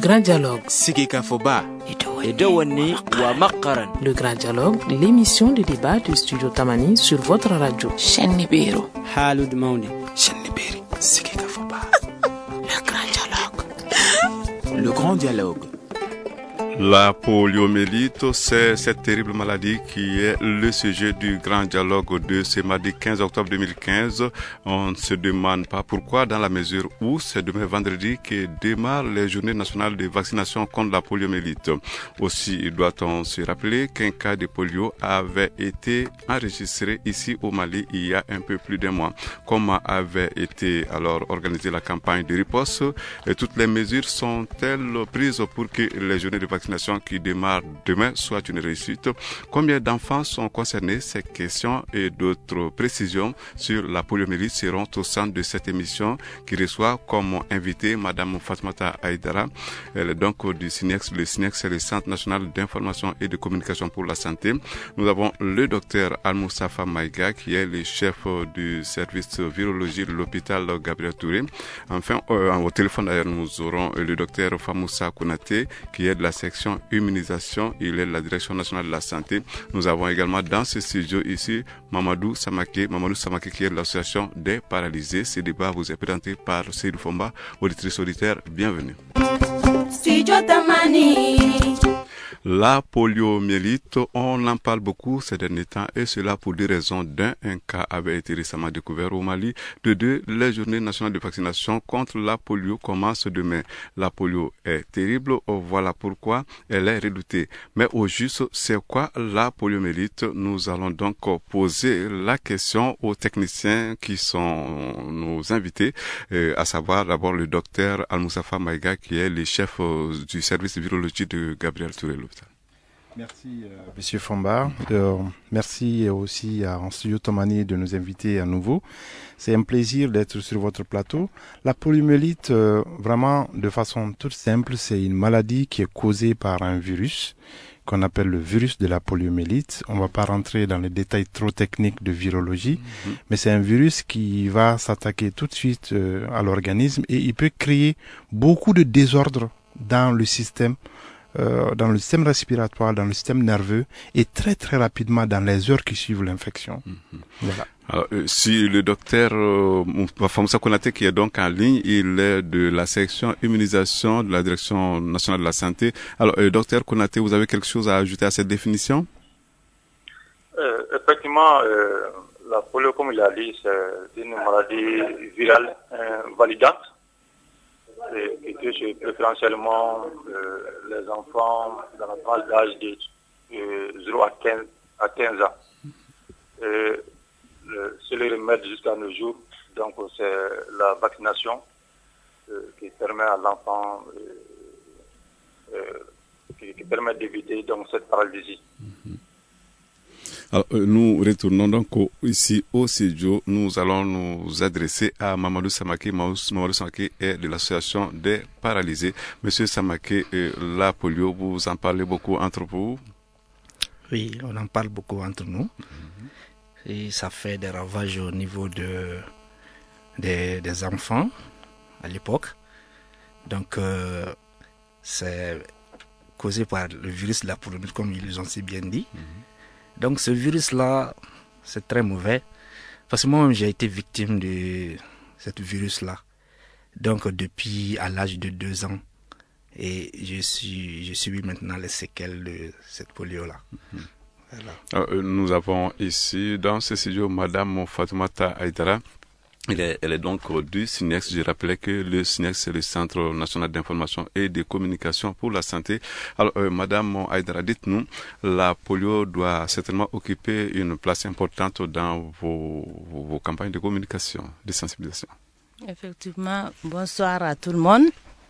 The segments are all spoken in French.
grand dialogue. Sigika Foba. Le grand dialogue, l'émission de débat du studio Tamani sur votre radio. Chenibero. Halud Mauni. Cheniberi. Sigika Foba. Le grand dialogue. Le grand dialogue. La poliomyélite, c'est cette terrible maladie qui est le sujet du grand dialogue de ce mardi 15 octobre 2015. On ne se demande pas pourquoi, dans la mesure où c'est demain vendredi que démarrent les journées nationales de vaccination contre la poliomyélite. Aussi doit-on se rappeler qu'un cas de polio avait été enregistré ici au Mali il y a un peu plus d'un mois. Comment avait été alors organisée la campagne de riposte et toutes les mesures sont-elles prises pour que les journées de vaccination qui démarre demain soit une réussite? Combien d'enfants sont concernés? Ces questions et d'autres précisions sur la poliomyélite seront au centre de cette émission qui reçoit comme invité Madame Fatoumata Aïdara. Elle est donc du SNEX. Le SNEX, c'est le Centre national d'information et de communication pour la santé. Nous avons le docteur Al-Moussafa Maïga qui est le chef du service virologie de l'hôpital Gabriel Touré. Enfin, au téléphone d'ailleurs, nous aurons le docteur Famoussa Konaté qui est de la section immunisation, il est de la direction nationale de la santé. Nous avons également dans ce studio ici Mamadou Samaké qui est de l'association des paralysés. Ce débat vous est présenté par Seydou Fomba, auditrice auditeur, bienvenue. Studio Tamani. La poliomyélite, on en parle beaucoup ces derniers temps et cela pour deux raisons. D'un, un cas avait été récemment découvert au Mali. De deux, les journées nationales de vaccination contre la polio commencent demain. La polio est terrible, voilà pourquoi elle est redoutée. Mais au juste, c'est quoi la poliomyélite? Nous allons donc poser la question aux techniciens qui sont nos invités, à savoir d'abord le docteur Al-Moussafa Maïga qui est le chef du service de virologie de Gabriel Touré. Merci Monsieur Fomba. Merci aussi à Studio Tamani de nous inviter à nouveau. C'est un plaisir d'être sur votre plateau. La poliomyélite, vraiment de façon toute simple, c'est une maladie qui est causée par un virus qu'on appelle le virus de la poliomyélite. On ne va pas rentrer dans les détails trop techniques de virologie, mais c'est un virus qui va s'attaquer tout de suite à l'organisme et il peut créer beaucoup de désordres dans le système respiratoire, dans le système nerveux et très très rapidement dans les heures qui suivent l'infection. Voilà. Alors, si le docteur Famoussa Konaté qui est donc en ligne, il est de la section immunisation de la direction nationale de la santé. Alors, docteur Konaté, vous avez quelque chose à ajouter à cette définition? Effectivement, la polio, comme il a dit, c'est une maladie virale invalidante qui touche préférentiellement les enfants dans la tranche d'âge de 0 à 15 ans. C'est le remède jusqu'à nos jours. Donc, c'est la vaccination qui permet à l'enfant qui permet d'éviter donc cette paralysie. Alors, nous retournons donc ici au studio. Nous allons nous adresser à Mamadou Samaké. Mamadou Samaké est de l'association des paralysés. Monsieur Samaké, la polio, vous en parlez beaucoup entre vous? Oui, on en parle beaucoup entre nous. Et ça fait des ravages au niveau des enfants à l'époque. Donc, c'est causé par le virus de la poliomyélite, comme ils ont si bien dit. Donc ce virus-là, c'est très mauvais. Parce que moi-même, j'ai été victime de ce virus-là. Donc depuis à l'âge de 2 ans. Et je subis maintenant les séquelles de cette polio-là. Voilà. Nous avons ici dans ce studio Madame Fatoumata Aïdara. Elle est donc du SNEX. Je rappelais que le SNEX, c'est le Centre national d'information et de communication pour la santé. Alors, Madame Aïdara, dites-nous, la polio doit certainement occuper une place importante dans vos campagnes de communication, de sensibilisation. Effectivement, bonsoir à tout le monde.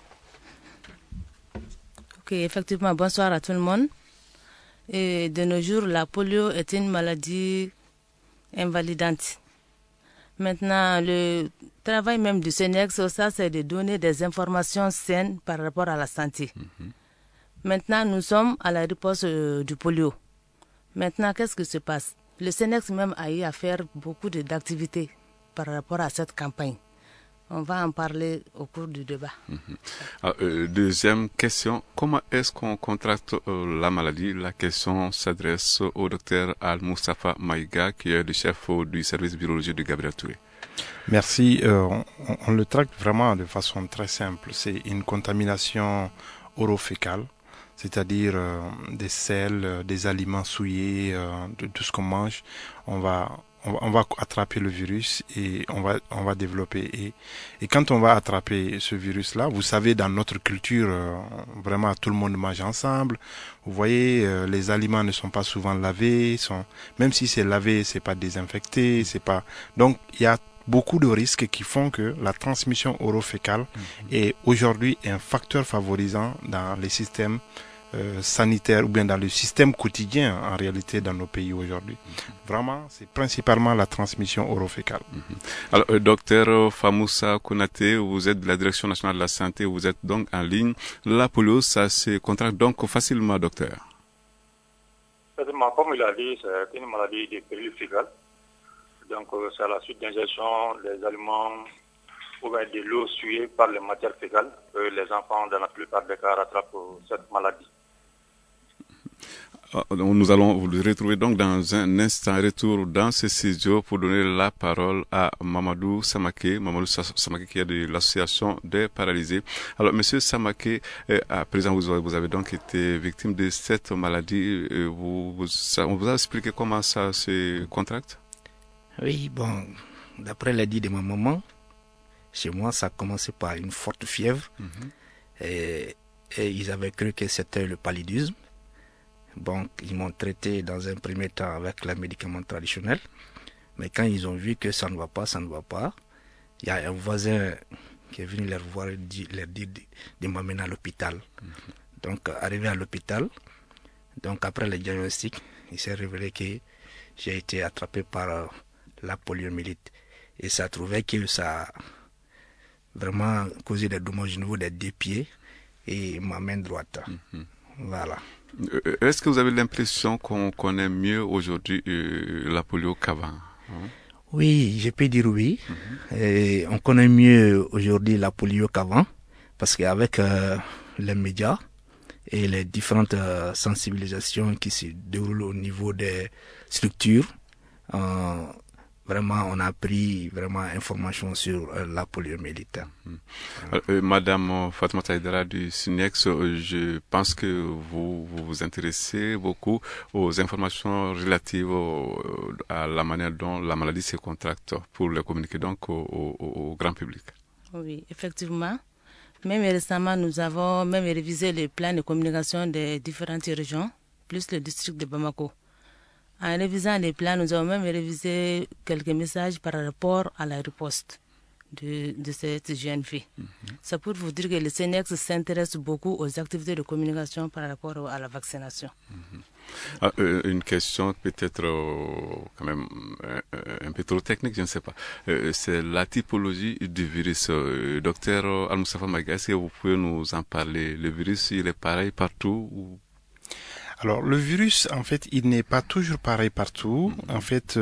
Effectivement, bonsoir à tout le monde. Et de nos jours, la polio est une maladie invalidante. Maintenant, le travail même du SNEX, ça, c'est de donner des informations saines par rapport à la santé. Maintenant, nous sommes à la riposte du polio. Maintenant, qu'est-ce qui se passe? Le SNEX même a eu à faire beaucoup d'activités par rapport à cette campagne. on va en parler au cours du débat. Alors, deuxième question, comment est-ce qu'on contracte la maladie? La question s'adresse au docteur Al-Moustapha Maïga, qui est le chef du service biologie de Gabriel Touré. Merci. On le traite vraiment de façon très simple. C'est une contamination orofécale, c'est-à-dire des sels, des aliments souillés, de tout ce qu'on mange. On va attraper le virus et on va développer. Et quand on va attraper ce virus-là, vous savez, dans notre culture, vraiment tout le monde mange ensemble. Vous voyez, les aliments ne sont pas souvent lavés, même si c'est lavé, c'est pas désinfecté, donc il y a beaucoup de risques qui font que la transmission orofécale est aujourd'hui un facteur favorisant dans les systèmes sanitaires ou bien dans le système quotidien en réalité dans nos pays aujourd'hui. Vraiment, c'est principalement la transmission orofécale. Alors, docteur Famoussa Konaté, vous êtes de la Direction nationale de la santé, vous êtes donc en ligne. La polio, ça se contracte donc facilement, docteur? Comme il a dit, c'est une maladie de péril fécal. Donc, c'est à la suite d'ingestion des aliments ou bien de l'eau souillée par les matières fécales que les enfants, dans la plupart des cas, rattrapent cette maladie. Nous allons vous retrouver donc dans un instant, retour dans ce studio pour donner la parole à Mamadou Samaké qui est de l'association des paralysés. Alors, monsieur Samaké, à présent, vous avez donc été victime de cette maladie. On vous a expliqué comment ça se contracte? Oui, bon, d'après les dits de ma maman, chez moi, ça a commencé par une forte fièvre. Et ils avaient cru que c'était le paludisme. Donc, ils m'ont traité dans un premier temps avec les médicaments traditionnels. Mais quand ils ont vu que ça ne va pas, il y a un voisin qui est venu leur voir et leur dire de m'amener à l'hôpital. Donc, arrivé à l'hôpital, donc après le diagnostic, il s'est révélé que j'ai été attrapé par la poliomyélite. Et ça a trouvé que ça a vraiment causé des dommages au niveau des deux pieds et ma main droite. Voilà. Est-ce que vous avez l'impression qu'on connaît mieux aujourd'hui la polio qu'avant? Oui, je peux dire oui. Et on connaît mieux aujourd'hui la polio qu'avant parce qu'avec les médias et les différentes sensibilisations qui se déroulent au niveau des structures, vraiment, on a pris vraiment information sur la poliomyélite. Madame Fatoumata Aïdara du SUNEX, je pense que vous vous intéressez beaucoup aux informations relatives à la manière dont la maladie se contracte pour le communiquer donc au grand public. Oui, effectivement. Même récemment, nous avons même révisé les plans de communication des différentes régions, plus le district de Bamako. En révisant les plans, nous avons même révisé quelques messages par rapport à la riposte de cette jeune fille. C'est pour vous dire que le CNEX s'intéresse beaucoup aux activités de communication par rapport à la vaccination. Une question peut-être quand même un peu trop technique, je ne sais pas. C'est la typologie du virus. Docteur Al-Moustapha Maïga, est-ce que vous pouvez nous en parler? Le virus, il est pareil partout ou... Alors, le virus, en fait, il n'est pas toujours pareil partout. En fait,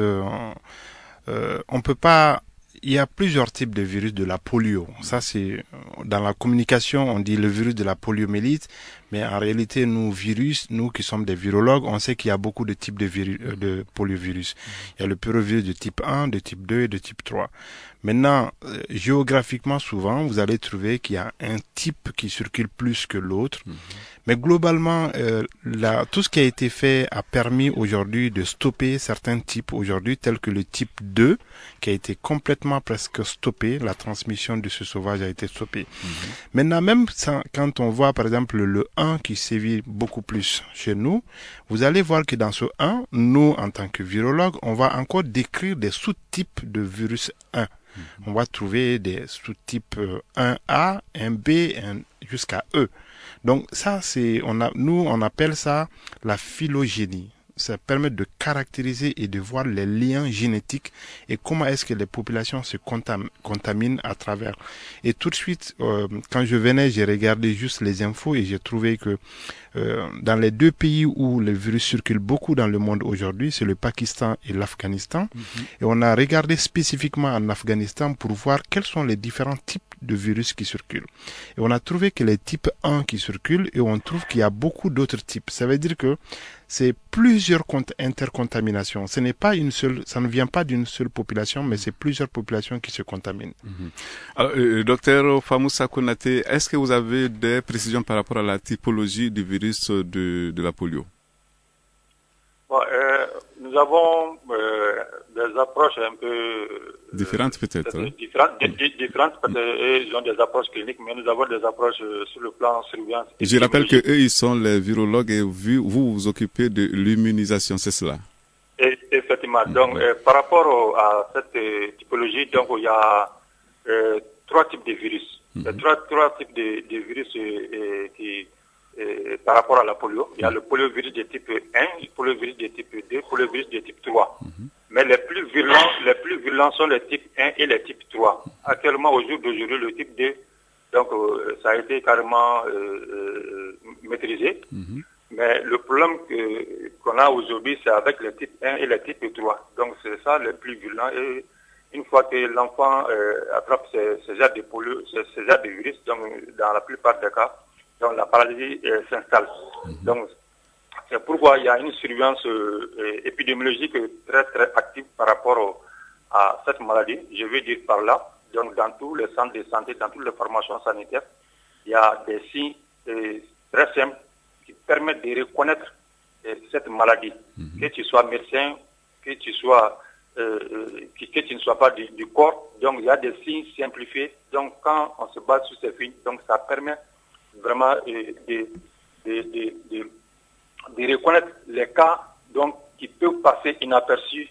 on peut pas... Il y a plusieurs types de virus de la polio. Ça, c'est dans la communication, on dit le virus de la poliomyélite, mais en réalité, nous qui sommes des virologues, on sait qu'il y a beaucoup de types de poliovirus. Il y a le pyrovirus de type 1, de type 2 et de type 3. Maintenant, géographiquement, souvent, vous allez trouver qu'il y a un type qui circule plus que l'autre. Mais globalement, tout ce qui a été fait a permis aujourd'hui de stopper certains types aujourd'hui, tels que le type 2, qui a été complètement presque stoppé. La transmission de ce sauvage a été stoppée. Maintenant, même quand on voit, par exemple, le 1 qui sévit beaucoup plus chez nous, vous allez voir que dans ce 1, nous, en tant que virologues, on va encore décrire des sous-types de virus 1. On va trouver des sous-types 1A, 1B, jusqu'à E. Donc ça, on appelle ça la phylogénie. ça permet de caractériser et de voir les liens génétiques et comment est-ce que les populations se contaminent à travers. Et tout de suite, quand je venais, j'ai regardé juste les infos et j'ai trouvé que dans les deux pays où le virus circule beaucoup dans le monde aujourd'hui, c'est le Pakistan et l'Afghanistan. Et on a regardé spécifiquement en Afghanistan pour voir quels sont les différents types de virus qui circulent. Et on a trouvé que les types 1 qui circulent et on trouve qu'il y a beaucoup d'autres types. Ça veut dire que c'est plusieurs intercontaminations. Ce n'est pas une seule, ça ne vient pas d'une seule population, mais c'est plusieurs populations qui se contaminent. Alors, docteur Famoussa Konaté, est-ce que vous avez des précisions par rapport à la typologie du virus de la polio? Bon, nous avons des approches un peu différentes peut-être. Différentes peut-être, et ils ont des approches cliniques, mais nous avons des approches sur le plan surveillance. Je rappelle que eux, ils sont les virologues et vous vous occupez de l'immunisation, c'est cela? Et, effectivement. Donc, par rapport à cette typologie, donc il y a 3 types de virus. Il y a trois types de virus qui par rapport à la polio. Il y a le poliovirus de type 1, le poliovirus de type 2, le poliovirus de type 3. Mais les plus virulents sont les types 1 et les types 3. Actuellement, au jour d'aujourd'hui, le type 2, donc ça a été carrément maîtrisé. Mais le problème qu'on a aujourd'hui, c'est avec les types 1 et les types 3. Donc c'est ça le plus virulent. Et une fois que l'enfant attrape ces genres de polio, ces genres de virus, donc dans la plupart des cas, donc la paralysie s'installe. Donc c'est pourquoi il y a une surveillance épidémiologique très très active par rapport à cette maladie. Je veux dire par là, donc dans tous les centres de santé, dans toutes les formations sanitaires, il y a des signes très simples qui permettent de reconnaître cette maladie. Que tu sois médecin, que tu sois que tu ne sois pas du corps, donc il y a des signes simplifiés. Donc quand on se base sur ces signes, donc ça permet vraiment de reconnaître les cas donc qui peuvent passer inaperçus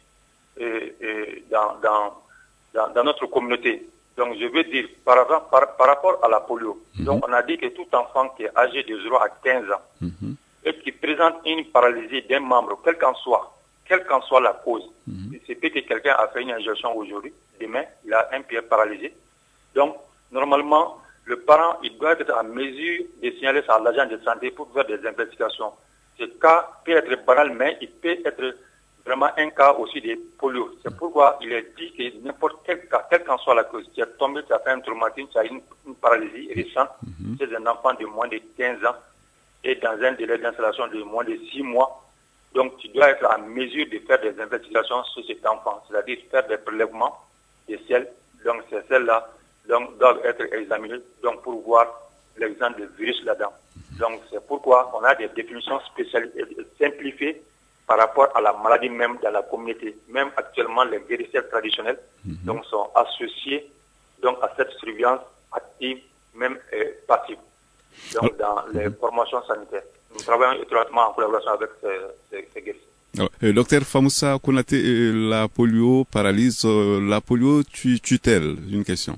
dans notre communauté. Donc je veux dire par rapport à la polio, donc on a dit que tout enfant qui est âgé de 0 à 15 ans et qui présente une paralysie d'un membre, quelle qu'en soit la cause, c'est peut-être que quelqu'un a fait une injection aujourd'hui, demain il a un pied paralysé. Donc normalement le parent, il doit être en mesure de signaler ça à l'agent de santé pour faire des investigations. Ce cas peut être banal, mais il peut être vraiment un cas aussi de polio. C'est pourquoi il est dit que n'importe quel cas, quelle qu'en soit la cause, tu as tombé, tu as fait un traumatisme, tu as une paralysie récente, c'est un enfant de moins de 15 ans et dans un délai d'installation de moins de 6 mois. Donc tu dois être en mesure de faire des investigations sur cet enfant, c'est-à-dire faire des prélèvements de sel. Donc ces sels-là doivent être examinés donc pour voir l'exemple de virus là-dedans. Donc c'est pourquoi on a des définitions simplifiées par rapport à la maladie même dans la communauté. Même actuellement les guérisseurs traditionnels donc sont associés donc à cette surveillance active, même passive, donc dans les formations sanitaires. Nous travaillons étroitement en collaboration avec ces guérisseurs. Docteur Famoussa Konaté, la polio paralyse, la polio tue-t-elle? Une question.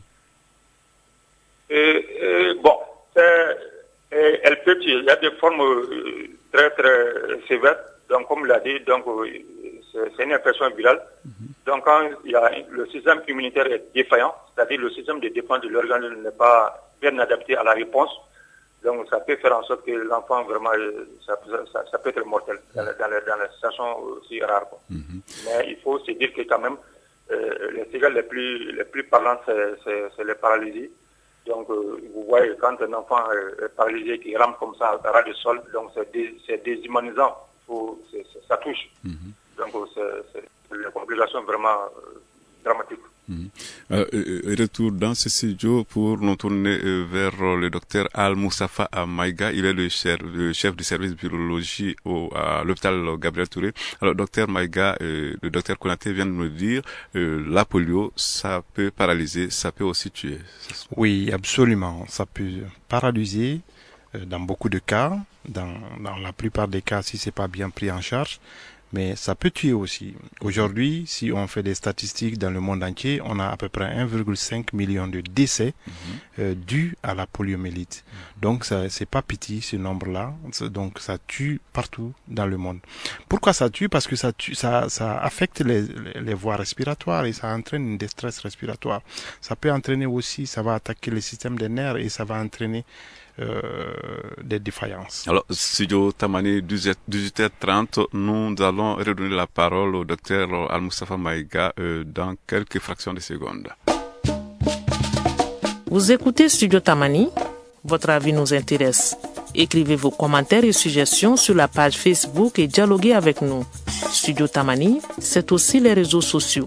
Bon, elle peut tuer. Il y a des formes très très sévères. Donc comme l'a dit, donc c'est une infection virale. Donc quand il y a le système immunitaire est défaillant, c'est-à-dire le système de défense de l'organisme n'est pas bien adapté à la réponse. Donc ça peut faire en sorte que l'enfant vraiment ça peut être mortel dans les situations aussi rares. Mais il faut se dire que quand même les séquelles les plus parlantes c'est les paralysies. Donc vous voyez quand un enfant est paralysé qui rampe comme ça à ras du sol, donc c'est déshumanisant, ça touche. Donc c'est les complications vraiment dramatiques. Retour dans ce studio pour nous tourner vers le docteur Al-Moussafa Maïga. Il est le chef du service de virologie à l'hôpital Gabriel Touré. Alors, docteur Maïga, le docteur Konaté vient de nous dire la polio, ça peut paralyser, ça peut aussi tuer. Oui, absolument. Ça peut paralyser dans beaucoup de cas. Dans la plupart des cas, si c'est pas bien pris en charge, mais ça peut tuer aussi. Aujourd'hui, si on fait des statistiques dans le monde entier, on a à peu près 1,5 million de décès dus à la poliomyélite. Donc ça, c'est pas petit ce nombre-là. Donc ça tue partout dans le monde. Pourquoi ça tue? Parce que ça affecte les voies respiratoires et ça entraîne une détresse respiratoire. Ça peut entraîner aussi, ça va attaquer le système des nerfs et ça va entraîner des défaillances. Alors, Studio Tamani, 18h30, nous allons redonner la parole au docteur Al-Mustafa Maïga dans quelques fractions de secondes. Vous écoutez Studio Tamani? Votre avis nous intéresse. Écrivez vos commentaires et suggestions sur la page Facebook et dialoguez avec nous. Studio Tamani, c'est aussi les réseaux sociaux.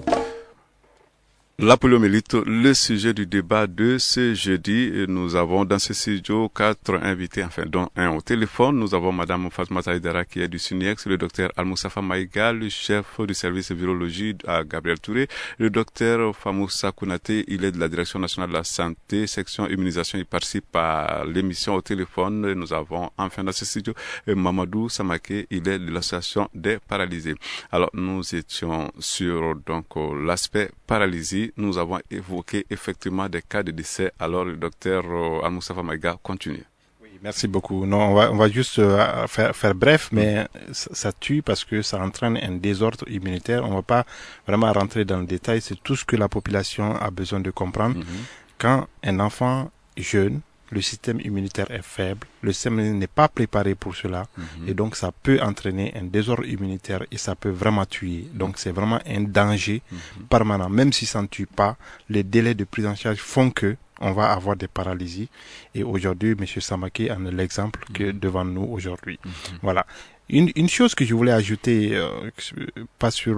La poliomyélite, le sujet du débat de ce jeudi. Nous avons dans ce studio 4 invités, enfin dont un au téléphone. Nous avons Madame Fatoumata Aïdara qui est du SUNIEX, le docteur Al-Mustafa Maïga, le chef du service virologie à Gabriel Touré, le docteur Famoussa Kounaté, il est de la Direction nationale de la santé, section immunisation, il participe à l'émission au téléphone. Nous avons enfin dans ce studio Mamadou Samaké, il est de l'association des paralysés. Alors nous étions sur donc l'aspect paralysie. Nous avons évoqué effectivement des cas de décès. Alors, le docteur Al-Mustafa Maïga continue. Oui, merci beaucoup. Non, on va juste faire bref, mais ça tue parce que ça entraîne un désordre immunitaire. On ne va pas vraiment rentrer dans le détail. C'est tout ce que la population a besoin de comprendre. Quand un enfant jeune, le système immunitaire est faible, le système n'est pas préparé pour cela, et donc ça peut entraîner un désordre immunitaire et ça peut vraiment tuer. Donc c'est vraiment un danger permanent. Même si ça ne tue pas, les délais de prise en charge font que on va avoir des paralysies. Et aujourd'hui, M. Samaké en est l'exemple que devant nous aujourd'hui. Voilà. Une chose que je voulais ajouter, pas sur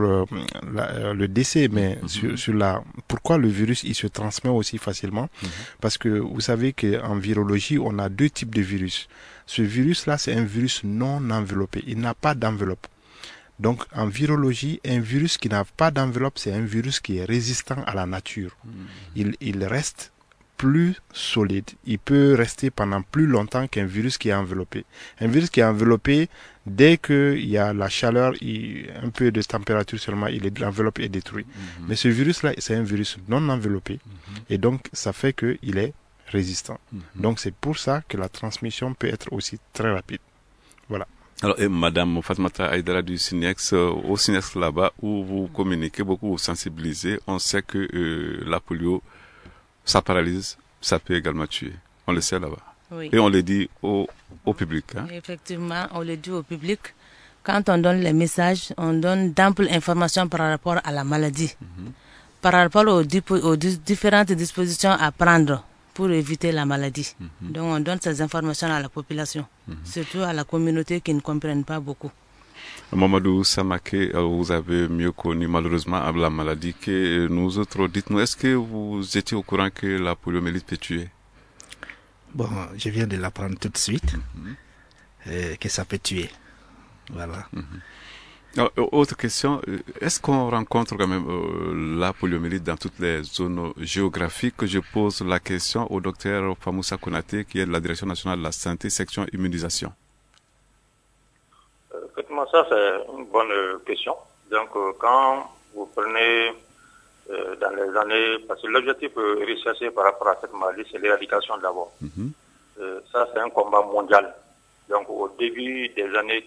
le décès, mais sur pourquoi le virus il se transmet aussi facilement, parce que vous savez qu'en virologie on a deux types de virus. Ce virus-là, c'est un virus non enveloppé, il n'a pas d'enveloppe. Donc en virologie, un virus qui n'a pas d'enveloppe, c'est un virus qui est résistant à la nature. Il reste plus solide. Il peut rester pendant plus longtemps qu'un virus qui est enveloppé. Un virus qui est enveloppé, dès qu'il y a la chaleur, un peu de température seulement, l'enveloppe est détruite. Mais ce virus-là, c'est un virus non enveloppé. Et donc, ça fait qu'il est résistant. Donc, c'est pour ça que la transmission peut être aussi très rapide. Voilà. Alors, et Madame Fatoumata Aïdara du SUNIEX, au SUNIEX là-bas, où vous communiquez beaucoup, vous sensibilisez, on sait que la polio, ça paralyse, ça peut également tuer. On le sait là-bas. Oui. Et on le dit au public. Hein? Effectivement, on le dit au public. Quand on donne les messages, on donne d'amples informations par rapport à la maladie, par rapport aux différentes dispositions à prendre pour éviter la maladie. Donc on donne ces informations à la population, surtout à la communauté qui ne comprennent pas beaucoup. Mamadou Samaké, vous avez mieux connu malheureusement la maladie que nous autres. Dites-nous, est-ce que vous étiez au courant que la poliomyélite peut tuer? Bon, je viens de l'apprendre tout de suite, que ça peut tuer. Voilà. Alors, autre question, est-ce qu'on rencontre quand même la poliomyélite dans toutes les zones géographiques? Je pose la question au docteur Famoussa Kounaté, qui est de la Direction nationale de la santé, section immunisation. Effectivement, ça c'est une bonne question. Donc quand vous prenez dans les années, parce que l'objectif recherché par rapport à cette maladie, c'est l'éradication d'abord. Ça c'est un combat mondial. Donc au début des années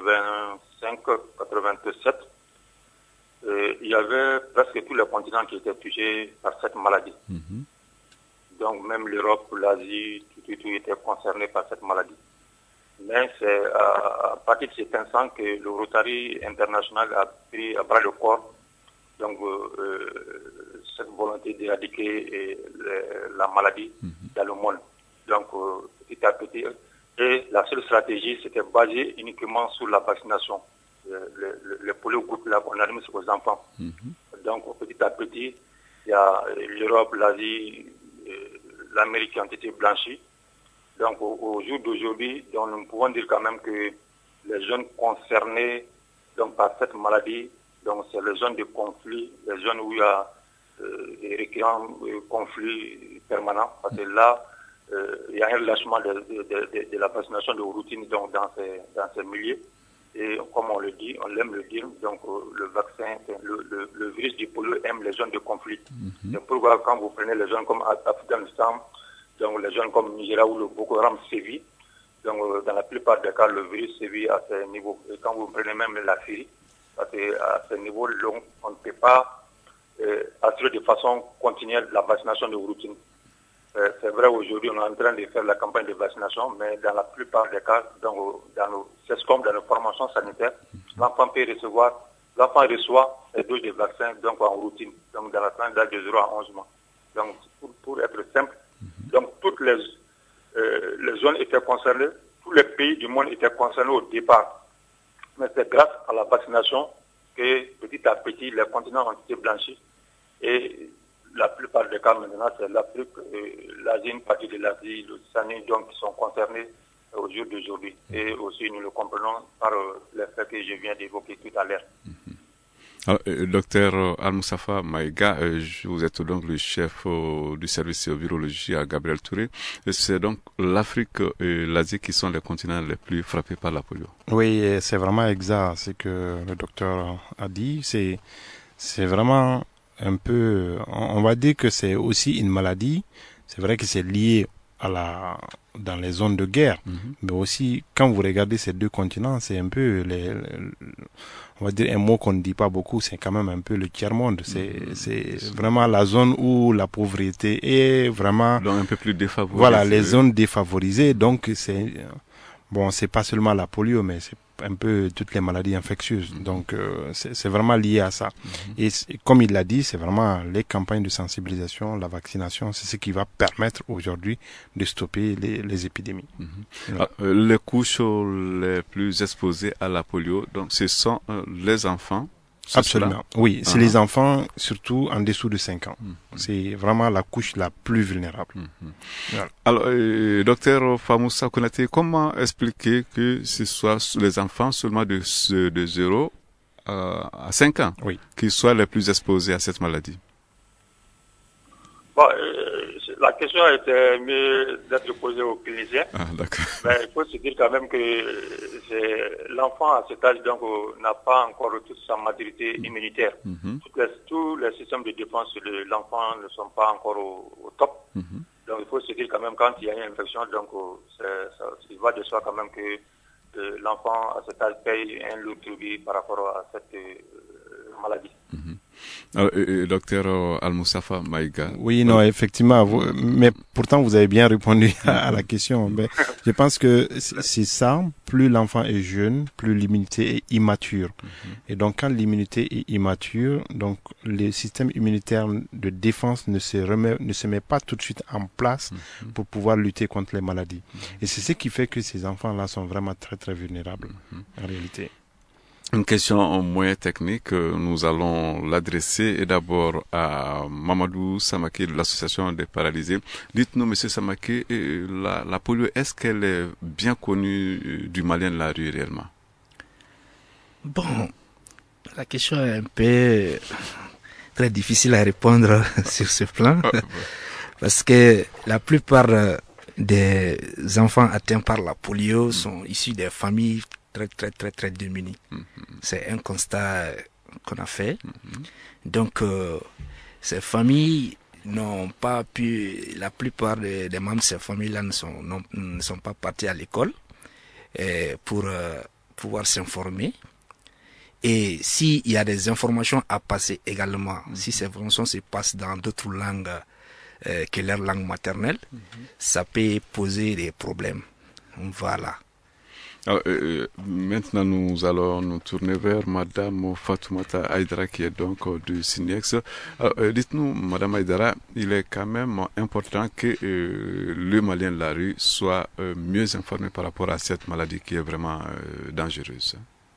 85-87, il y avait presque tous les continents qui étaient touchés par cette maladie. Donc même l'Europe, l'Asie, tout était concerné par cette maladie. Mais c'est à partir de cet instant que le Rotary International a pris à bras le corps donc, cette volonté d'éradiquer la maladie dans le monde. Donc petit à petit, et la seule stratégie c'était basée uniquement sur la vaccination. Le polio-groupe là qu'on administre aux enfants. Donc petit à petit, il y a l'Europe, l'Asie, l'Amérique qui ont été blanchis. Donc au jour d'aujourd'hui, nous pouvons dire quand même que les jeunes concernés donc, par cette maladie, donc c'est les zones de conflit, les zones où il y a des récurrents conflits permanents, parce que là, il y a un relâchement de la vaccination de routine donc, dans ces milieux. Et comme on le dit, on l'aime le dire, donc le vaccin, le virus du polio aime les zones de conflit. C'est pourquoi quand vous prenez les zones comme Afghanistan, donc les zones comme Nigeria où le Boko Haram sévit, donc dans la plupart des cas, le virus sévit à ce niveau. Et quand vous prenez même la Syrie, parce qu'à ce niveau, on ne peut pas assurer de façon continuelle la vaccination de routine. C'est vrai, aujourd'hui, on est en train de faire la campagne de vaccination, mais dans la plupart des cas, c'est comme dans nos formations sanitaires, l'enfant reçoit les doses de vaccins donc en routine, donc dans la tranche d'âge de 0 à 11 mois. Donc, pour être simple, donc toutes les zones étaient concernées, tous les pays du monde étaient concernés au départ. Mais c'est grâce à la vaccination que petit à petit, les continents ont été blanchis. Et la plupart des cas maintenant, c'est l'Afrique, l'Asie, une partie de l'Asie, l'Océanie, donc qui sont concernés au jour d'aujourd'hui. Et aussi, nous le comprenons par les faits que je viens d'évoquer tout à l'heure. Alors, docteur Al-Moussafa Maïga, vous êtes donc le chef du service virologie à Gabriel Touré. C'est donc l'Afrique et l'Asie qui sont les continents les plus frappés par la polio. Oui, c'est vraiment exact ce que le docteur a dit. C'est vraiment un peu, on va dire que c'est aussi une maladie. C'est vrai que c'est lié dans les zones de guerre, mais aussi quand vous regardez ces deux continents, c'est un peu on va dire un mot qu'on ne dit pas beaucoup, c'est quand même un peu le tiers-monde. C'est vraiment la zone où la pauvreté est vraiment donc un peu plus défavorisée. Voilà, les zones défavorisées. Donc c'est pas seulement la polio, mais c'est un peu toutes les maladies infectieuses. Donc c'est vraiment lié à ça. Et comme il l'a dit, c'est vraiment les campagnes de sensibilisation, la vaccination, c'est ce qui va permettre aujourd'hui de stopper les épidémies. Voilà. Les couches les plus exposées à la polio, donc ce sont les enfants. Absolument, oui, c'est les enfants, surtout en dessous de 5 ans. C'est vraiment la couche la plus vulnérable. Voilà. Alors, docteur Famoussa Konaté, comment expliquer que ce soit les enfants seulement de 0 à 5 ans qui soient les plus exposés à cette maladie? Bon, la question était mieux d'être posée aux cliniciens. D'accord. Mais il faut se dire quand même que l'enfant à cet âge donc n'a pas encore toute sa maturité immunitaire. Tous les systèmes de défense de l'enfant ne sont pas encore au top. Donc il faut se dire quand même quand il y a une infection, donc il va de soi quand même que l'enfant à cet âge paye un lourd tribut par rapport à cette maladie. Alors, docteur Al-Moussafa Maïga. Oui, non, effectivement, mais pourtant vous avez bien répondu à la question. Mais je pense que c'est ça, plus l'enfant est jeune, plus l'immunité est immature. Et donc quand l'immunité est immature, donc le système immunitaire de défense ne se met pas tout de suite en place pour pouvoir lutter contre les maladies. Et c'est ce qui fait que ces enfants-là sont vraiment très très vulnérables en réalité. Une question moins technique, nous allons l'adresser et d'abord à Mamadou Samake de l'association des paralysés. Dites-nous, monsieur Samake, la polio, est-ce qu'elle est bien connue du Malien de la rue réellement? Bon, la question est un peu très difficile à répondre sur ce plan, parce que la plupart des enfants atteints par la polio sont issus des familles très démunis. C'est un constat qu'on a fait. Donc, ces familles n'ont pas pu, la plupart des membres de ces familles-là ne sont pas partis à l'école pour pouvoir s'informer. Et s'il y a des informations à passer également, si ces informations se passent dans d'autres langues que leur langue maternelle, ça peut poser des problèmes. Voilà. Alors, maintenant, nous allons nous tourner vers Madame Fatoumata Aïdara, qui est donc du SINEX. Dites-nous, Madame Aïdara, il est quand même important que le Malien de la rue soit mieux informé par rapport à cette maladie qui est vraiment dangereuse.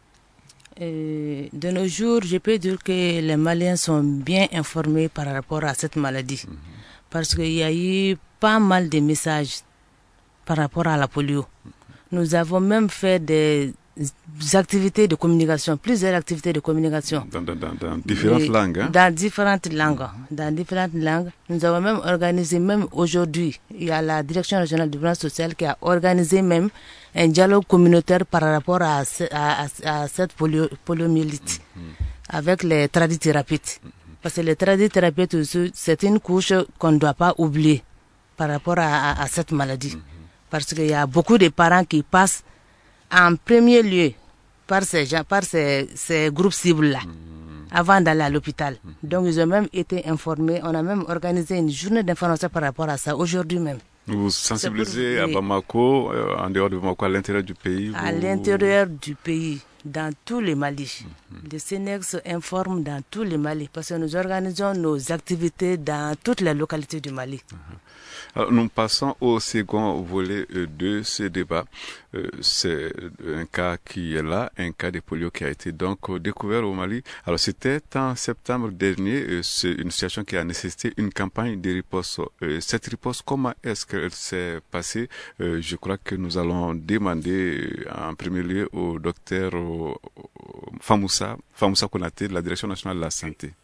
De nos jours, je peux dire que les Maliens sont bien informés par rapport à cette maladie. Parce qu'il y a eu pas mal de messages par rapport à la polio. Nous avons même fait des activités de communication, plusieurs activités de communication. Dans différentes langues, hein? Dans différentes langues. Nous avons même organisé, même aujourd'hui, il y a la Direction régionale de développement social qui a organisé même un dialogue communautaire par rapport à cette poliomyélite avec les tradithérapeutes. Parce que les tradithérapeutes, c'est une couche qu'on ne doit pas oublier par rapport à cette maladie. Parce qu'il y a beaucoup de parents qui passent en premier lieu par ces groupes cibles-là, avant d'aller à l'hôpital. Donc ils ont même été informés, on a même organisé une journée d'information par rapport à ça, aujourd'hui même. Vous sensibilisez à Bamako, en dehors de Bamako, à l'intérieur du pays? À l'intérieur du pays, dans tous les Mali. Le SENEX informe dans tous les Mali, parce que nous organisons nos activités dans toutes les localités du Mali. Alors, nous passons au second volet de ce débat. C'est un cas qui est là, un cas de polio qui a été donc découvert au Mali. Alors, c'était en septembre dernier. C'est une situation qui a nécessité une campagne de riposte. Cette riposte, comment est-ce qu'elle s'est passée? Je crois que nous allons demander en premier lieu au docteur Famoussa Konaté de la Direction nationale de la santé.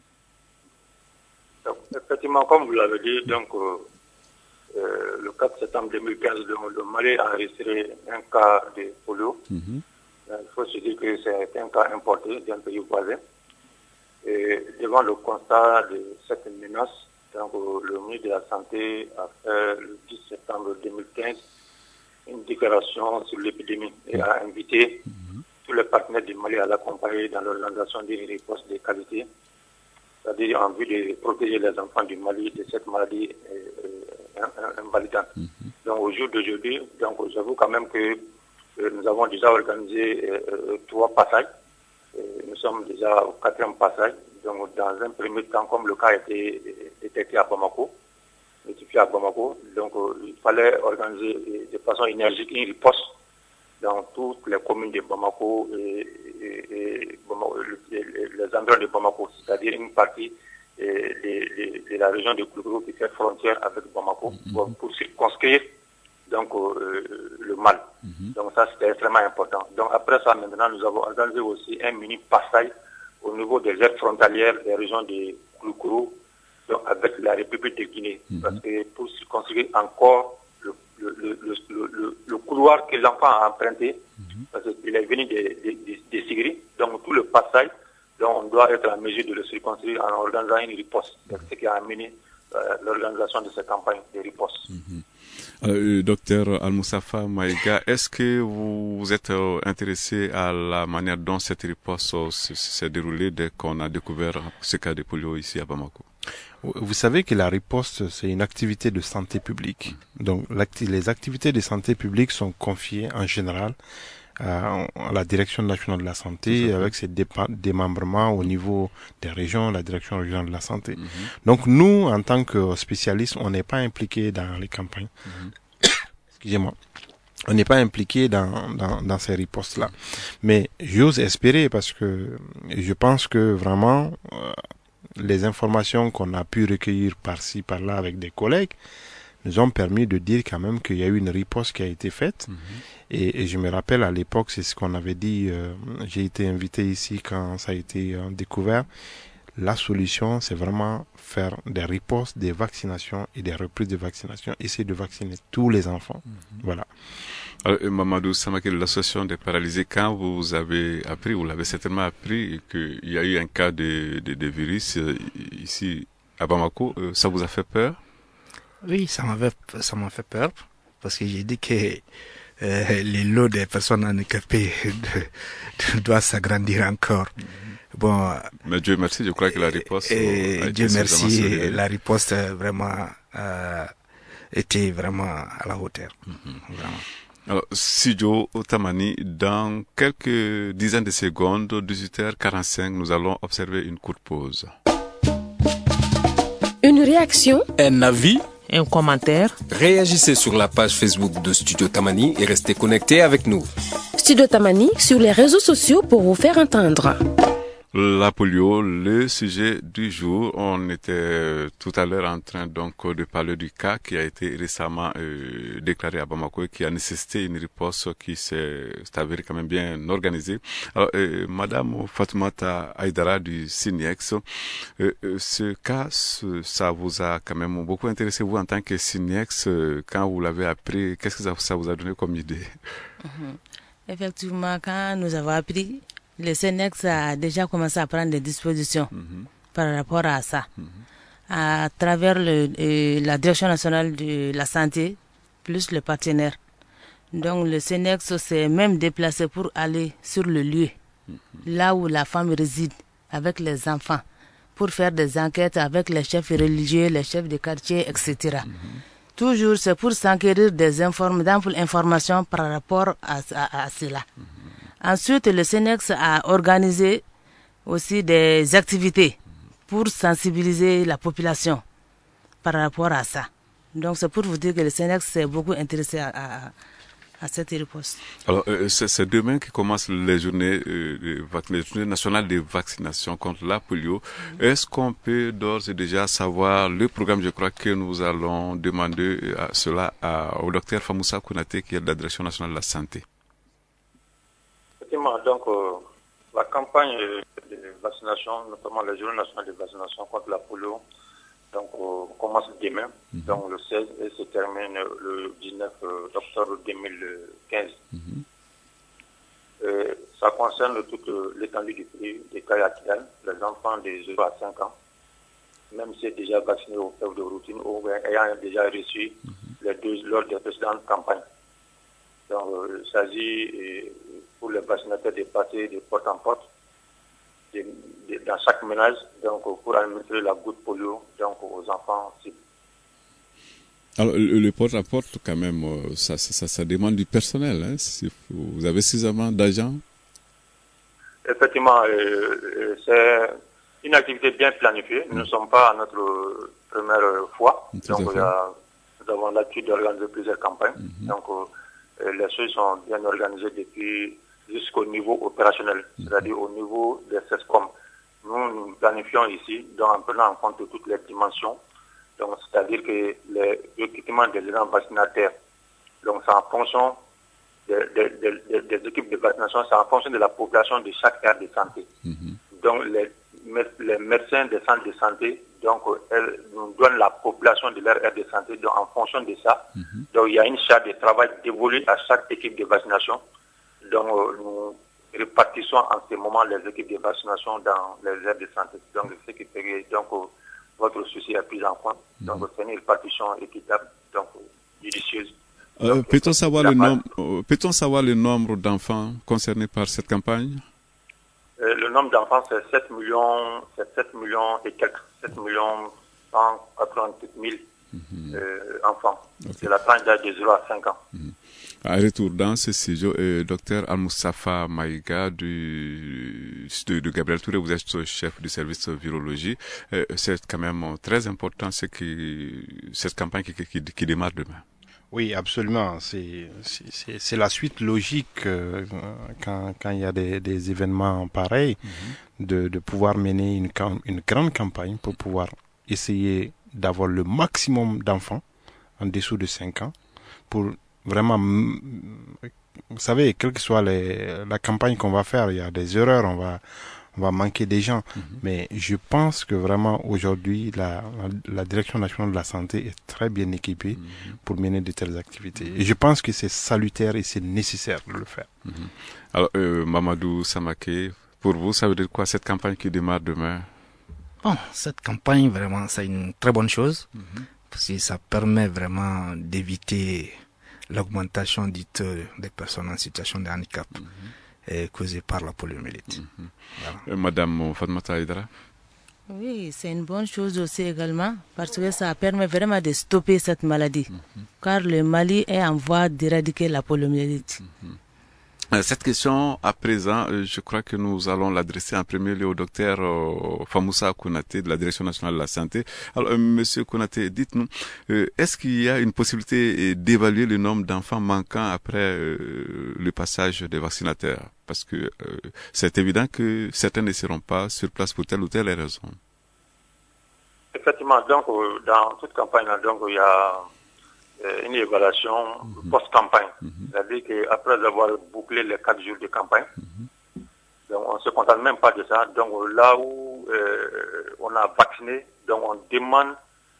Donc, effectivement, comme vous l'avez dit, donc le 4 septembre 2015, le Mali a enregistré un cas de polio. Il faut se dire que c'est un cas importé d'un pays voisin. Et devant le constat de cette menace, donc, le ministre de la Santé a fait le 10 septembre 2015 une déclaration sur l'épidémie et a invité tous les partenaires du Mali à l'accompagner dans l'organisation d'une riposte de qualité, c'est-à-dire en vue de protéger les enfants du Mali de cette maladie invalidante. Donc au jour d'aujourd'hui, j'avoue quand même que nous avons déjà organisé 3 passages. Nous sommes déjà au 4e passage. Donc dans un premier temps, comme le cas a été détecté à Bamako, notifié à Bamako, donc il fallait organiser de façon énergique une riposte dans toutes les communes de Bamako et les environs de Bamako, c'est-à-dire une partie de la région de Koulougou qui fait frontière avec Bamako pour circonscrire donc le mal. Donc ça c'était extrêmement important. Donc après ça maintenant nous avons organisé aussi un mini passage au niveau des aires frontalières des régions de Koulougou avec la République de Guinée, parce que pour circonscrire encore le couloir que l'enfant a emprunté, parce qu'il est venu des Sigri, donc tout le passage, donc on doit être en mesure de le circonscrire en organisant une riposte. C'est ce qui a amené l'organisation de cette campagne de riposte. Docteur Al-Moussafa Maïga, est-ce que vous êtes intéressé à la manière dont cette riposte s'est déroulée dès qu'on a découvert ce cas de polio ici à Bamako? Vous savez que la riposte, c'est une activité de santé publique. Donc, les activités de santé publique sont confiées en général à la Direction nationale de la santé avec ses démembrements au niveau des régions, la Direction régionale de la santé. Donc, nous, en tant que spécialistes, on n'est pas impliqués dans les campagnes. Excusez-moi. On n'est pas impliqué dans ces ripostes-là. Mais j'ose espérer parce que je pense que vraiment les informations qu'on a pu recueillir par-ci, par-là avec des collègues nous ont permis de dire quand même qu'il y a eu une riposte qui a été faite. Et je me rappelle à l'époque, c'est ce qu'on avait dit, j'ai été invité ici quand ça a été découvert. La solution, c'est vraiment faire des ripostes, des vaccinations et des reprises de vaccination, essayer de vacciner tous les enfants. Voilà. Mamadou Samakil, l'association des paralysés, quand vous avez appris, vous l'avez certainement appris, qu'il y a eu un cas de virus ici à Bamako, ça vous a fait peur? Oui, ça m'a fait peur, parce que j'ai dit que les lots des personnes handicapées doivent s'agrandir encore. Bon, mais Dieu merci, je crois que la riposte Dieu merci, la riposte vraiment était vraiment à la hauteur. Vraiment. Alors, Sidio Tamani, dans quelques dizaines de secondes, 18h45, nous allons observer une courte pause. Une réaction, un avis, un commentaire. Réagissez sur la page Facebook de Studio Tamani et restez connectés avec nous. Studio Tamani sur les réseaux sociaux pour vous faire entendre. La polio, le sujet du jour. On était tout à l'heure en train donc de parler du cas qui a été récemment déclaré à Bamako et qui a nécessité une riposte qui s'est avérée quand même bien organisée. Alors, Madame Fatoumata Aïdara du SYNEX, ce cas, ça vous a quand même beaucoup intéressé, vous en tant que SYNEX, quand vous l'avez appris, qu'est-ce que ça vous a donné comme idée? Effectivement, quand nous avons appris, le SYNEX a déjà commencé à prendre des dispositions par rapport à ça. À travers la Direction nationale de la santé, plus le partenaire. Donc le SYNEX s'est même déplacé pour aller sur le lieu, là où la femme réside, avec les enfants, pour faire des enquêtes avec les chefs religieux, les chefs de quartier, etc. Toujours, c'est pour s'enquérir d'amples informations par rapport à cela. Ensuite, le SYNEX a organisé aussi des activités pour sensibiliser la population par rapport à ça. Donc, c'est pour vous dire que le SYNEX s'est beaucoup intéressé à cette riposte. Alors, c'est demain que commencent les journées nationales de vaccination contre la polio. Est-ce qu'on peut d'ores et déjà savoir le programme? Je crois que nous allons demander cela au docteur Famoussa Konaté, qui est de la Direction nationale de la santé. Effectivement, donc, la campagne de vaccination, notamment les journées nationales de vaccination contre la polio, donc, commence demain, donc le 16, et se termine le 19 octobre 2015. Ça concerne toute l'étendue du pays des cas actuels, les enfants de 0 à 5 ans, même si déjà vaccinés au fièvre de routine ou ayant déjà reçu les doses lors des précédentes campagnes. Donc, il s'agit pour les vaccinateurs de passer de porte en porte dans chaque ménage, donc pour administrer la goutte polio donc aux enfants cibles. Alors le porte-à-porte quand même, ça demande du personnel, hein? Si vous avez suffisamment d'agents? Effectivement, c'est une activité bien planifiée. Nous ne sommes pas à notre première fois, donc nous avons l'habitude d'organiser plusieurs campagnes. Donc les choses sont bien organisées depuis jusqu'au niveau opérationnel, c'est-à-dire au niveau des CESCOM. Nous planifions ici, donc en prenant en compte toutes les dimensions, donc c'est-à-dire que l'équipement des agents vaccinataires, donc c'est en fonction des équipes de vaccination, c'est en fonction de la population de chaque aire de santé. Donc les médecins des centres de santé, donc elles nous donnent la population de leur aire de santé, donc en fonction de ça, donc il y a une charge de travail dévolue à chaque équipe de vaccination. Donc, nous répartissons en ce moment les équipes de vaccination dans les aires de santé. Donc, ce qui fait que votre souci est pris en compte. Donc, c'est une répartition équitable, donc judicieuse. Peut-on savoir le nombre d'enfants concernés par cette campagne? Le nombre d'enfants, c'est 7 millions et quelques, 7 millions 188 000 enfants. Okay. C'est la tranche d'âge de 0 à 5 ans. À retour dans ce sujet, docteur Al-Moussafa Maïga de Gabriel Touré, vous êtes chef du service virologie. C'est quand même très important cette campagne qui démarre demain. Oui, absolument. C'est la suite logique quand il y a des événements pareils de pouvoir mener une grande campagne pour pouvoir essayer d'avoir le maximum d'enfants en dessous de 5 ans pour vraiment, vous savez, quelle que soit la campagne qu'on va faire, il y a des erreurs, on va manquer des gens. Mais je pense que vraiment aujourd'hui, la Direction nationale de la santé est très bien équipée pour mener de telles activités. Et je pense que c'est salutaire et c'est nécessaire de le faire. Alors, Mamadou Samaké, pour vous, ça veut dire quoi cette campagne qui démarre demain? Bon, cette campagne, vraiment, c'est une très bonne chose. Parce que ça permet vraiment d'éviter l'augmentation dite des personnes en situation de handicap causée par la poliomyélite. Voilà. Madame Fatoumata Aïdara? Oui, c'est une bonne chose aussi également parce que ça permet vraiment de stopper cette maladie. Car le Mali est en voie d'éradiquer la poliomyélite. Cette question, à présent, je crois que nous allons l'adresser en premier lieu au docteur Famoussa Konaté de la Direction nationale de la santé. Alors, Monsieur Konaté, dites-nous, est-ce qu'il y a une possibilité d'évaluer le nombre d'enfants manquants après le passage des vaccinateurs? Parce que c'est évident que certains ne seront pas sur place pour telle ou telle raison. Effectivement, donc, dans toute campagne, donc, il y a une évaluation post-campagne. C'est-à-dire qu'après avoir bouclé les 4 jours de campagne, donc on ne se contente même pas de ça. Donc là où on a vacciné, donc on demande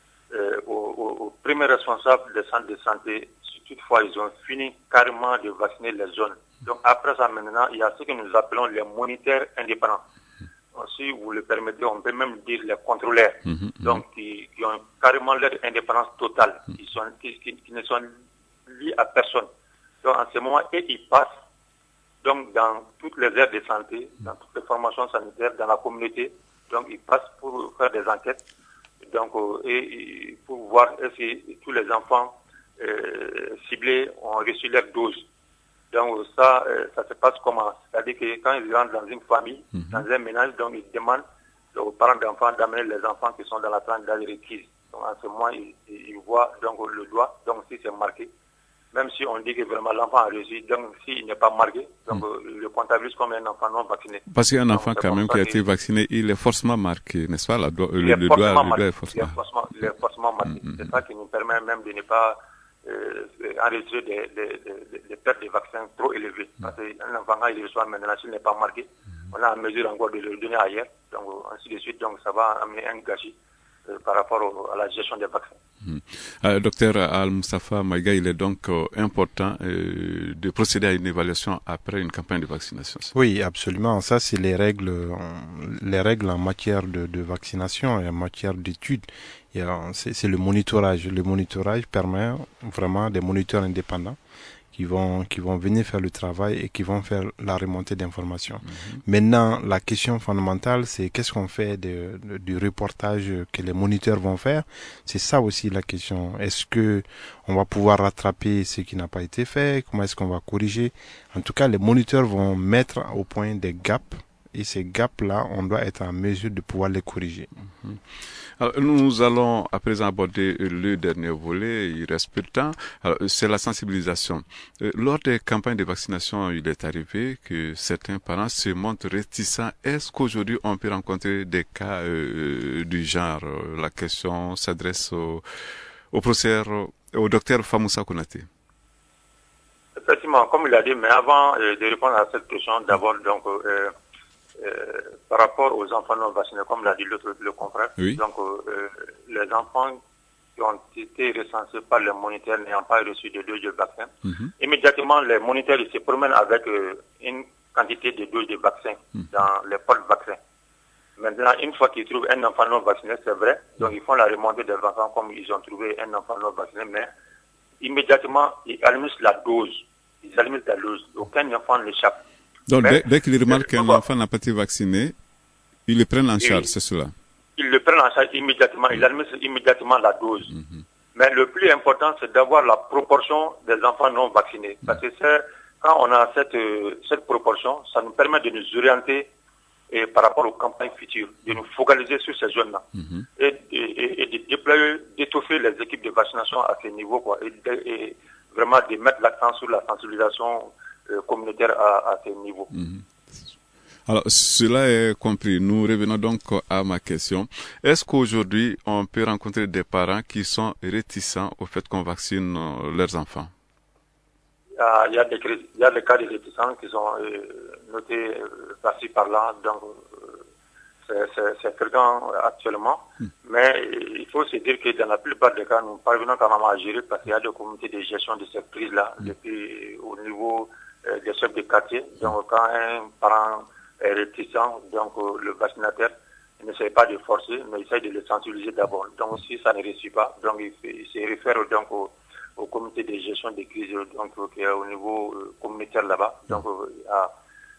aux premiers responsables des centres de santé, si toutefois ils ont fini carrément de vacciner les zones. Donc après ça maintenant, il y a ce que nous appelons les moniteurs indépendants. Si vous le permettez, on peut même dire les contrôleurs, donc qui ont carrément leur indépendance totale, qui ne sont liés à personne. Donc en ce moment, ils passent donc dans toutes les aires de santé, dans toutes les formations sanitaires, dans la communauté. Donc ils passent pour faire des enquêtes, donc et pour voir si tous les enfants ciblés ont reçu leur dose. Donc ça se passe comment? C'est-à-dire que quand ils rentrent dans une famille, dans un ménage, donc ils demandent aux parents d'enfants d'amener les enfants qui sont dans la tranche d'âge requise. Donc en ce moment, ils voient donc le doigt, donc si c'est marqué, même si on dit que vraiment l'enfant a reçu, donc s'il n'est pas marqué, donc le comptabilise comme un enfant non vacciné. Parce qu'un enfant quand même qui a été vacciné, il est forcément marqué, n'est-ce pas? Le doigt est forcément. Il est forcément marqué. C'est ça qui nous permet même de ne pas enregistrer des pertes de vaccins trop élevées. Parce qu'un enfant, quand il reçoit maintenant, s'il n'est pas marqué, on a en mesure encore de le donner ailleurs. Donc, ainsi de suite, donc ça va amener un gâchis par rapport à la gestion des vaccins. Docteur Al-Moustapha Maïga, il est donc important de procéder à une évaluation après une campagne de vaccination. Oui, absolument. Ça, c'est les règles en matière de vaccination et en matière d'études. C'est le monitorage. Le monitorage permet vraiment des moniteurs indépendants qui vont venir faire le travail et qui vont faire la remontée d'informations. Maintenant, la question fondamentale, c'est qu'est-ce qu'on fait du reportage que les moniteurs vont faire. C'est ça aussi la question. Est-ce que on va pouvoir rattraper ce qui n'a pas été fait? Comment est-ce qu'on va corriger? En tout cas, les moniteurs vont mettre au point des gaps. Et ces gaps-là, on doit être en mesure de pouvoir les corriger. Alors, nous allons à présent aborder le dernier volet, il reste peu de temps. Alors, c'est la sensibilisation. Lors des campagnes de vaccination, il est arrivé que certains parents se montrent réticents. Est-ce qu'aujourd'hui, on peut rencontrer des cas du genre? La question s'adresse au professeur, au docteur Famoussa Konaté. Effectivement, comme il a dit, mais avant de répondre à cette question, d'abord, donc, par rapport aux enfants non vaccinés, comme l'a dit le confrère, oui. Donc les enfants qui ont été recensés par les moniteurs n'ayant pas reçu de dose de vaccin, immédiatement les moniteurs ils se promènent avec une quantité de doses de vaccin dans les portes vaccins. Maintenant, une fois qu'ils trouvent un enfant non vacciné, c'est vrai, donc ils font la remontée des enfants comme ils ont trouvé un enfant non vacciné, mais immédiatement ils administrent la dose. Ils administrent la dose. Aucun enfant n'échappe. Donc, dès qu'ils remarquent qu'un enfant n'a pas été vacciné, ils le prennent en charge, c'est cela? Ils le prennent en charge immédiatement, ils administrent immédiatement la dose. Mais le plus important, c'est d'avoir la proportion des enfants non vaccinés. Parce que quand on a cette proportion, ça nous permet de nous orienter par rapport aux campagnes futures, de nous focaliser sur ces zones-là. Et de déployer, d'étoffer les équipes de vaccination à ce niveau, quoi, et vraiment de mettre l'accent sur la sensibilisation communautaire à ce niveau. Alors, cela est compris. Nous revenons donc à ma question. Est-ce qu'aujourd'hui, on peut rencontrer des parents qui sont réticents au fait qu'on vaccine leurs enfants? Il y a des cas de réticents qui sont notés par-ci par-là, donc c'est fréquent actuellement. Mais il faut se dire que dans la plupart des cas, nous parvenons quand même à gérer parce qu'il y a des comités de gestion de cette crise-là, depuis au niveau des chefs de quartier. Donc quand un parent est réticent, donc le vaccinateur n'essaie pas de forcer, mais il essaie de le sensibiliser d'abord. Donc si ça ne réussit pas, donc il se réfère donc au comité de gestion des crises, donc qui est au niveau communautaire là-bas. Donc il y a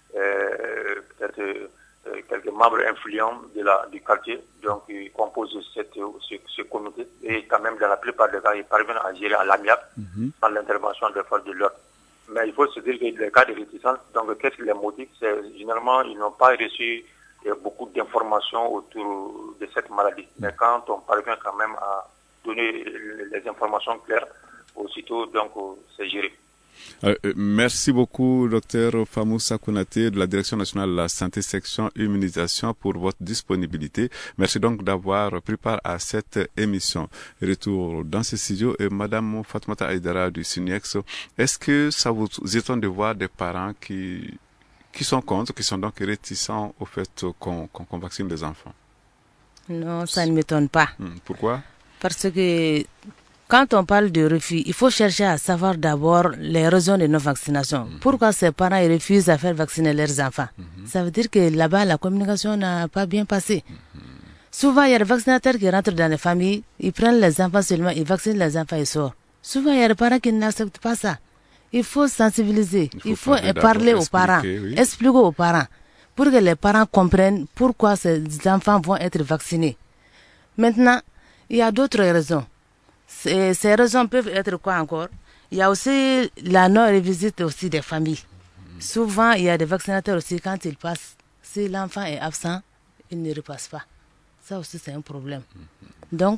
peut-être quelques membres influents du quartier, donc qui composent ce comité. Et quand même, dans la plupart des cas, ils parviennent à gérer à l'amiable sans l'intervention des forces de l'ordre. Mais il faut se dire que les cas de réticence, donc qu'est-ce qui les motive? C'est généralement, ils n'ont pas reçu beaucoup d'informations autour de cette maladie. Mais quand on parvient quand même à donner les informations claires, aussitôt, donc, c'est géré. Merci beaucoup, Dr Famoussa Konaté de la Direction nationale de la santé section immunisation pour votre disponibilité. Merci donc d'avoir pris part à cette émission. Retour dans ce studio et Madame Fatoumata Aïdara du SUNEX. Est-ce que ça vous étonne de voir des parents qui sont contre, qui sont donc réticents au fait qu'on vaccine les enfants? Non, ça ne m'étonne pas. Pourquoi? Parce que quand on parle de refus, il faut chercher à savoir d'abord les raisons de non-vaccination. Pourquoi ces parents ils refusent à faire vacciner leurs enfants? Ça veut dire que là-bas, la communication n'a pas bien passé. Souvent, il y a des vaccinateurs qui rentrent dans les familles, ils prennent les enfants seulement, ils vaccinent les enfants et sortent. Souvent, il y a des parents qui n'acceptent pas ça. Il faut sensibiliser, il faut parler aux parents, expliquer aux parents, pour que les parents comprennent pourquoi ces enfants vont être vaccinés. Maintenant, il y a d'autres raisons. Ces raisons peuvent être quoi encore? Il y a aussi la non-revisite aussi des familles. Souvent, il y a des vaccinateurs aussi, quand ils passent, si l'enfant est absent, il ne repasse pas. Ça aussi, c'est un problème. Donc,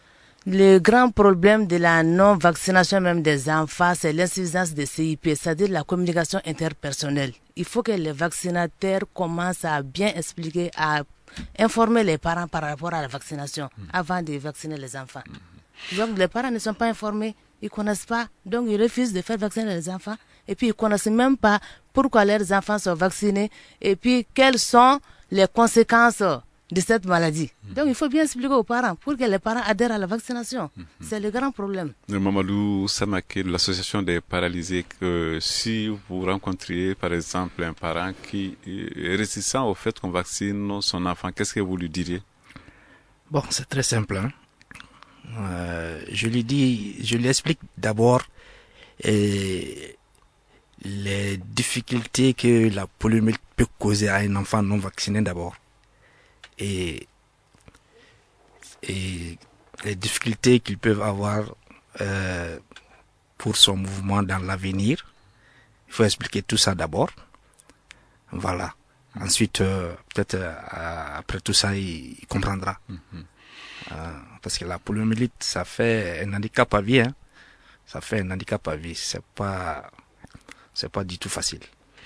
le grand problème de la non-vaccination même des enfants, c'est l'insuffisance de CIP, c'est-à-dire la communication interpersonnelle. Il faut que les vaccinateurs commencent à bien expliquer, à informer les parents par rapport à la vaccination avant de vacciner les enfants. Donc les parents ne sont pas informés, ils ne connaissent pas, donc ils refusent de faire vacciner les enfants et puis ils ne connaissent même pas pourquoi leurs enfants sont vaccinés et puis quelles sont les conséquences de cette maladie. Donc il faut bien expliquer aux parents pour que les parents adhèrent à la vaccination. C'est le grand problème. Mamadou Samaké de l'association des paralysés, que si vous rencontriez par exemple un parent qui est réticent au fait qu'on vaccine son enfant, qu'est-ce que vous lui diriez? Bon, c'est très simple. Je lui explique d'abord les difficultés que la poliomyélite peut causer à un enfant non vacciné d'abord. Et les difficultés qu'ils peuvent avoir pour son mouvement dans l'avenir. Il faut expliquer tout ça d'abord. Voilà. Ensuite, peut-être après tout ça, il comprendra. Parce que la poliomyélite, ça fait un handicap à vie. Ça fait un handicap à vie. C'est pas du tout facile.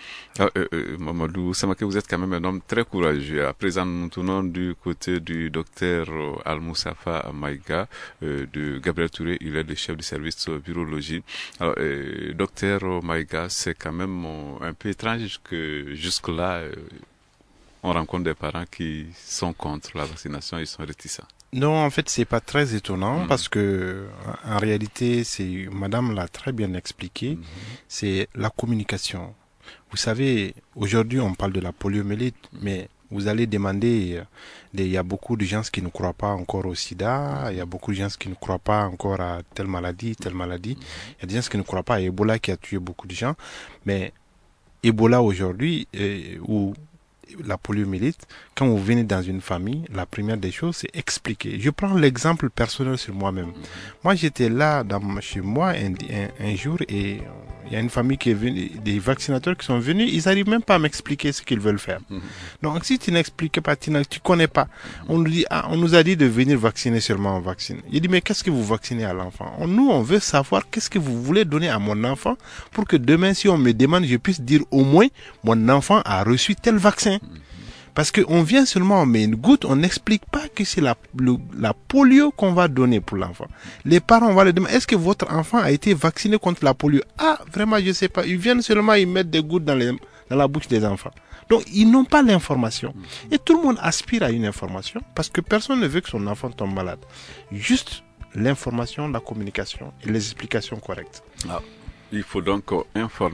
Mamadou Samaké, vous êtes quand même un homme très courageux. À présent, nous tournons du côté du docteur Al-Moussafa Maïga, de Gabriel Touré. Il est le chef du service virologie. Alors, docteur Maïga, c'est quand même un peu étrange que jusque-là, on rencontre des parents qui sont contre la vaccination, ils sont réticents. Non, en fait, c'est pas très étonnant parce que, en réalité, madame l'a très bien expliqué, c'est la communication. Vous savez, aujourd'hui, on parle de la poliomyélite, mais vous allez demander, il y a beaucoup de gens qui ne croient pas encore au sida, il y a beaucoup de gens qui ne croient pas encore à telle maladie, il y a des gens qui ne croient pas à Ebola qui a tué beaucoup de gens, mais Ebola aujourd'hui, ou la poliomyélite, quand vous venez dans une famille, la première des choses, c'est expliquer. Je prends l'exemple personnel sur moi-même. Moi, j'étais là chez moi un jour et il y a une famille qui est venue, des vaccinateurs qui sont venus, ils n'arrivent même pas à m'expliquer ce qu'ils veulent faire. Donc, si tu n'expliques pas, tu connais pas. On nous a dit de venir vacciner seulement, on vaccine. Il dit, mais qu'est-ce que vous vaccinez à l'enfant? Nous, on veut savoir qu'est-ce que vous voulez donner à mon enfant pour que demain, si on me demande, je puisse dire au moins, mon enfant a reçu tel vaccin. Parce qu'on vient seulement, on met une goutte, on n'explique pas que c'est la polio qu'on va donner pour l'enfant. Les parents vont leur demander, est-ce que votre enfant a été vacciné contre la polio? Ah, vraiment, je sais pas. Ils viennent seulement, ils mettent des gouttes dans la bouche des enfants. Donc, ils n'ont pas l'information. Et tout le monde aspire à une information parce que personne ne veut que son enfant tombe malade. Juste l'information, la communication et les explications correctes. Il faut donc informer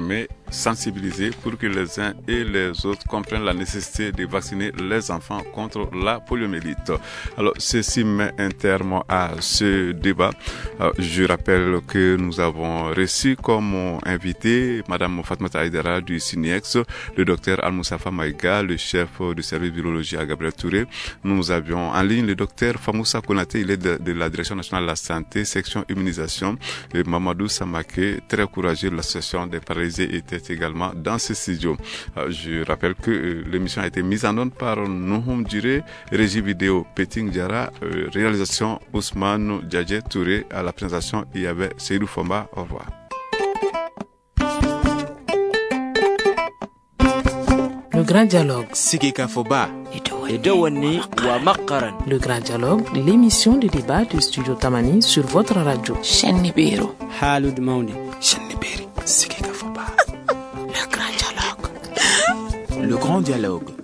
sensibiliser pour que les uns et les autres comprennent la nécessité de vacciner les enfants contre la poliomyélite. Alors, ceci met un terme à ce débat. Je rappelle que nous avons reçu comme invité Madame Fatmata Aïdara du SINIEX, le docteur Al-Moussafa Maïga, le chef du service virologie à Gabriel Touré. Nous avions en ligne le docteur Famoussa Konaté, il est de la Direction nationale de la santé, section immunisation, et Mamadou Samake, très courageux de l'association des paralysés, était également dans ce studio. Je rappelle que l'émission a été mise en onde par Nouhoum Djiré, régie vidéo Peting Diara, réalisation Ousmane Djadje Touré, à la présentation il y avait Seydou Fomba. Au revoir. Le grand dialogue. Sigika Foba. Le grand dialogue, l'émission de débat du studio Tamani sur votre radio. Shenibero. Halud Mauni. Sheniberi. Sigika Foba. Le grand dialogue. Le grand dialogue.